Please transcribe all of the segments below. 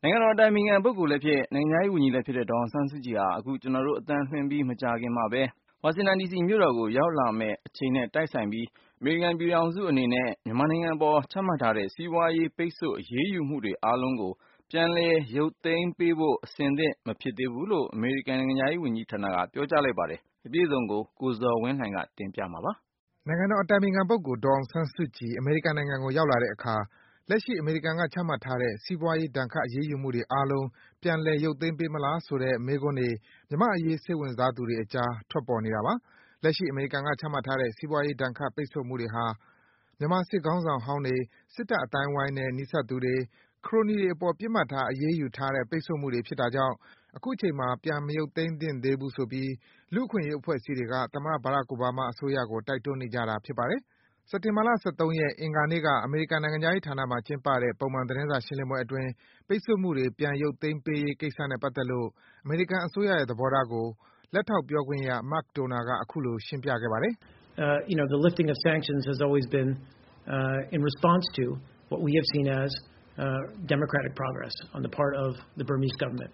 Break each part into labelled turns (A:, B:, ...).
A: နိုင်ငံတော်အတိုင်ပင်ခံပုဂ္ဂိုလ်လည်းဖြစ်၊နိုင်ငံခြားရေးဝန်ကြီးလည်းဖြစ်တဲ့ဒေါ်အောင်ဆန်းစုကြည်ဟာအခုကျွန်တော်တို့အသံလွှင့်ပြီးမကြာခင်မှာပဲဝါရှင်တန်ဒီစီမြို့တော်ကိုရောက်လာမယ့်အချိန်နဲ့တိုက်ဆိုင်ပြီးအမေရိကန်ပြည်ထောင်စုအနေနဲ့မြန်မာနိုင်ငံအပေါ်ချမှတ်ထားတဲ့စီးပွားရေးပိတ်ဆို့အရေးယူမှုတွေအားလုံးကိုပြန်လည်ရုပ်သိမ်းပေးဖို့အဆင်သင့်မဖြစ်သေးဘူးလို့အမေရိကန်နိုင်ငံခြားရေးဝန်ကြီးဌာနကပြောကြားလိုက်ပါတယ်။အပြည့်အစုံကိုကိုဇော်ဝင်းလှိုင်ကတင်ပြမှာပါ
B: ။နိုင်ငံတော်အတိုင်ပင်ခံပုဂ္ဂိုလ်ဒေါ်အောင်ဆန်းစုကြည်အမေရိကန်နိုင်ငံကိုရောက်လာတဲ့အခါလက်ရှိအမေရိကန်ကချမှတ်ထားတဲ့စီးပွားရေးဒဏ်ခတ်အရေးယူမှုတွေအားလုံးပြန်လည်ရုပ်သိမ်းပေးမလားဆိုတဲ့မေးခွန်းတွေမြန်မာ့အရေးစိတ်ဝင်စားသူတွေအကြားထွက်ပေါ်နေတာပါ။လက်ရှိအမေရိကန်ကချမှတ်ထားတဲ့စီးပွားရေးဒဏ်ခတ်ပိတ်ဆို့မှုတွေဟာမြန်မာစစ်ခေါင်းဆောင်ဟောင်းတွေ၊စစ်တပ်အသိုင်းအဝိုင်းနဲ့နီးစပ်သူတွေ၊ခရိုနီတွေအပေါ်ပစ်မှတ်ထားအရေးယူထားတဲ့ပိတ်ဆို့မှုတွေဖြစ်တာကြောင့်အခုချိန်မှာပြန်မရုပ်သိမ်းသင့်သေးဘူးဆိုပြီးလူ့အခွင့်အရေးအဖွဲ့အစည်းတွေကသမ္မတ Barack Obama အစိုးရကိုတိုက်တွန်းနေကြတာဖြစ်ပါတယ်။စက်တင်ဘာလ ၁၃ ရက်အင်္ဂါနေ့ကအမေရိကန်နိုင်ငံခြားရေးဌာနမှာကျင်းပတဲ့ပုံမှန်သတင်းစာရှင်းလင်းပွဲအတွင်းပိတ်ဆို့မှုတွေပြန်ရုပ်သိမ်းပေးရေးကိစ္စနဲ့ပတ်သက်လို့အမေရိကန်အစိုးရရဲ့သဘောထားကိုလက်ထောက်ပြောခွင့်ရ Mark Toner ကအခုလိုရှင်းပြခဲ့ပါတယ်
C: The lifting of sanctions has always been in response to what we have seen as democratic progress on the part of the Burmese government.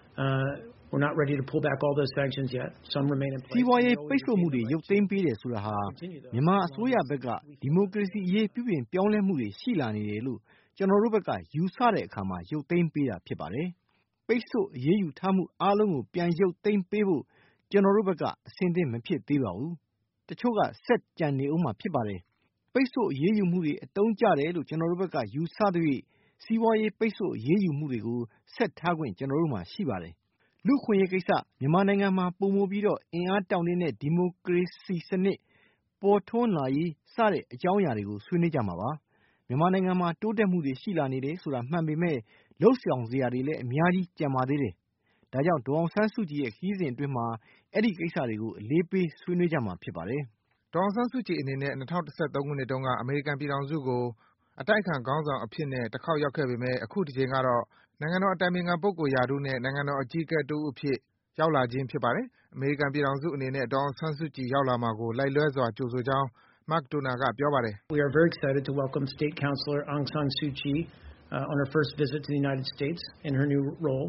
C: We're not ready to pull back all those sanctions yet. Some remain in place.
D: စီးပွားရေးပိတ်ဆို့မှုတွေရုပ်သိမ်းပေးတယ်ဆိုတာဟာမြန်မာအစိုးရဘက်ကဒီမိုကရေစီအရေးပြုပြင်ပြောင်းလဲမှုတွေရှိလာနေတယ်လို့ကျွန်တော်တို့ဘက်ကယူဆတဲ့အခါမှာရုပ်သိမ်းပေးတာဖြစ်ပါတယ်။ပိတ်ဆို့အရေးယူထားမှုအားလုံးကိုပြန်ရုပ်သိမ်းပေးဖို့ကျွန်တော်တို့ဘက်ကအဆင်သင့်မဖြစ်သေးပါဘူး။တချို့ကဆက်ကြံနေဦးမှာဖြစ်ပါတယ်။ပိတ်ဆို့အရေးယူမှုတွေအတုံးကျတယ်လို့ကျွန်တော်တို့ဘက်ကယူဆတဲ့စီးပွားရေးပိတ်ဆို့အရေးယူမှုတွေကိုဆက်ထားခွင့်ကျွန်တော်တို့မှာရှိပါတယ်။လူ့ခွင့်ရေးကိစ္စမြန်မာနိုင်ငံမှာပုံမူပြီးတော့အင်အားတောင့်တင်းတဲ့ဒီမိုကရေစီစနစ်ပေါ်ထွန်းလာရေးစတဲ့အကြောင်းအရာတွေကိုဆွေးနွေးကြမှာပါ။မြန်မာနိုင်ငံမှာတိုးတက်မှုတွေရှိလာနေတယ်ဆိုတာမှန်ပေမဲ့လှုပ်ဆောင်စရာတွေလည်းအများကြီးကြံပါသေးတယ်။ဒါကြောင့်ဒေါ်အောင်ဆန်းစုကြည်ရဲ့ခရီးစဉ်အတွင်းမှာအဲ့ဒီကိစ္စတွေကိုအလေးပေးဆွေးနွေးကြမှာဖြစ်ပါတယ်
B: ။ဒေါ်အောင်ဆန်းစုကြည်အနေနဲ့2013ခုနှစ်တုန်းကအမေရိကန်ပြည်ထောင်စုကိုအတိုက်အခံခေါင်းဆောင်အဖြစ်နဲ့တစ်ခေါက်ရောက်ခဲ့ပေမဲ့အခုတစ်ကြိမ်ကတော့နိုင်ငံတော်အတိုင်ပင်ခံပုဂ္ဂိုလ်ရာထူးနဲ့နိုင်ငံတော်အကြီးအကဲတဦးအဖြစ်ရောက်လာခြင်းဖြစ်ပါတယ်။အမေရိကန်ပြည်ထောင်စုအနေနဲ့ဒေါ်အောင်ဆန်းစုကြည်ရောက်လာမှာကိုလိုက်လျောစွာကြိုဆိုကြောင်း Mark Toner ကပြောပါတယ်
C: ။ We are very excited to welcome State Councilor Aung San Suu Kyi on her first visit to the United States in her new role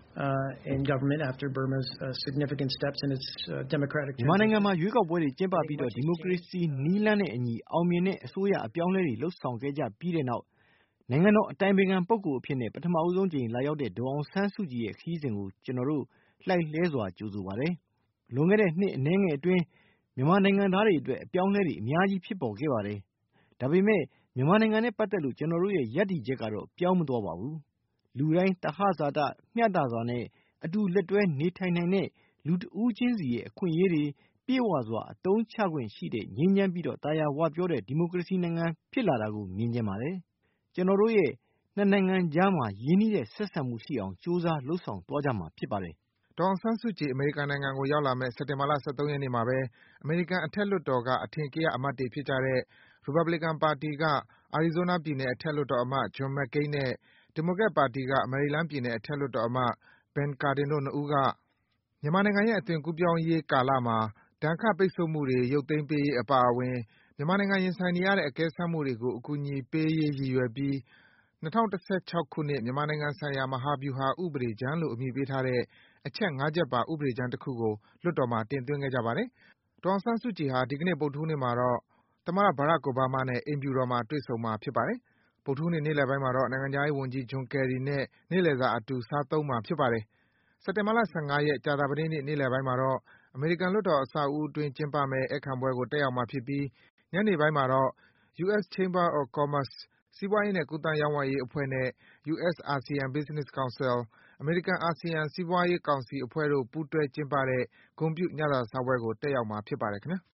C: in government after Burma's significant steps in its democratic transition.
D: မြန်မာနိုင်ငံမှာရွေးကောက်ပွဲတွေကျင်းပပြီးတော့ဒီမိုကရေစီနည်းလမ်းနဲ့အညီအောင်မြင်တဲ့အစိုးရအပြောင်းအလဲတွေလှုပ်ဆောင်ခဲ့ကြပြီးတဲ့နောက်နိုင်ငံတော်အတိုင်ပင်ခံပုဂ္ဂိုလ်အဖြစ်နဲ့ပထမဦးဆုံးကြိမ်လာရောက်တဲ့ဒေါ်အောင်ဆန်းစုကြည်ရဲ့ခရီးစဉ်ကိုကျွန်တော်တို့လှိုက်လှဲစွာကြိုဆိုပါတယ်။လွန်ခဲ့တဲ့နှစ်အနည်းငယ်အတွင်းမြန်မာနိုင်ငံသားတွေအတွက်အပြောင်းအလဲတွေအများကြီးဖြစ်ပေါ်ခဲ့ပါတယ်။ဒါပေမဲ့မြန်မာနိုင်ငံနဲ့ပတ်သက်လို့ကျွန်တော်တို့ရဲ့ယက်တီချက်ကတော့ပြောင်းမသွားပါဘူး။လူတိုင်းတဟဇာတမျှတစွာနဲ့အတူလက်တွဲနေထိုင်နိုင်တဲ့လူတဦးချင်းစီရဲ့အခွင့်အရေးတွေပြေဝစွာအသုံးချခွင့်ရှိတဲ့ငြိမ်းချမ်းပြီးတော့တာယာဝပြောတဲ့ဒီမိုကရေစီနိုင်ငံဖြစ်လာတာကိုမြင်ချင်ပါတယ်။ကျွန်တော်တို့ရဲ့နှစ်နိုင်ငံကြားမှာရင်းနှီးတဲ့ဆက်ဆံမှုရှိအောင်ကြိုးစားလှုပ်ဆောင်သွားကြမှာဖြစ်ပါတယ်
B: ။ဒေါ်အောင်ဆန်းစုကြည်အမေရိကန်နိုင်ငံကိုရောက်လာမယ့်စက်တင်ဘာလ ၁၃ ရက်နေ့မှာပဲအမေရိကန်အထက်လွှတ်တော်ကအထင်ကရအမတ်တွေဖြစ်ကြတဲ့ Republican ပါတီက Arizona ပြည်နယ်အထက်လွှတ်တော်အမတ် John McCain နဲ့ Democrat ပါတီက Maryland ပြည်နယ်အထက်လွှတ်တော်အမတ် Ben Cardin တို့နှစ်ဦးကမြန်မာနိုင်ငံရဲ့အသွင်ကူးပြောင်းရေးကာလမှာဒဏ်ခတ်ပိတ်ဆို့မှုတွေရုပ်သိမ်းပေးရေးအပါအဝင်မြန်မာနိုင်ငံရင်ဆိုင်နေရတဲ့အကဲစမ်းမှုတွေကိုအကူအညီပေးရေးရည်ရွယ်ပြီး2016ခုနှစ်မြန်မာနိုင်ငံဆိုင်ရာမဟာဗျူဟာဥပဒေကြမ်းလို့အမည်ပေးထားတဲ့အချက်၅ချက်ပါဥပဒေကြမ်းတစ်ခုကိုလွှတ်တော်မှာတင်သွင်းခဲ့ကြပါတယ်။ဒေါ်အောင်ဆန်းစုကြည်ဟာဒီကနေ့ဗုဒ္ဓဟူးနေ့မှာတော့သမ္မတ Barack Obama နဲ့အိမ်ဖြူတော်မှာတွေ့ဆုံမှာဖြစ်ပါတယ်။ဗုဒ္ဓဟူးနေ့နေ့လယ်ပိုင်းမှာတော့နိုင်ငံခြားရေးဝန်ကြီး John Kerry နဲ့နေ့လယ်စာအတူစားသုံးမှာဖြစ်ပါတယ်။စက်တင်ဘာလ ၁၅ ရက်ကြာသပတေးနေ့နေ့လယ်ပိုင်းမှာတော့အမေရိကန်လွှတ်တော်အဆောက်အဦးအတွင်းကျင်းပမယ့်ဧည့်ခံပွဲကိုတက်ရောက်မှာဖြစ်ပြီးညနေပိုင်းမှာတော့ US Chamber of Commerce စီးပွားရေးနဲ့ကူးသန်းရောင်းဝယ်ရေးအဖွဲ့နဲ့ US-ASEAN Business Council အမေရိကန်-အာဆီယံစီးပွားရေးကောင်စီအဖွဲ့တို့ပူးတွဲကျင်းပတဲ့ဂုဏ်ပြုညစာစားပွဲကိုတက်ရောက်မှာဖြစ်ပါတယ်ခင်ဗျာ။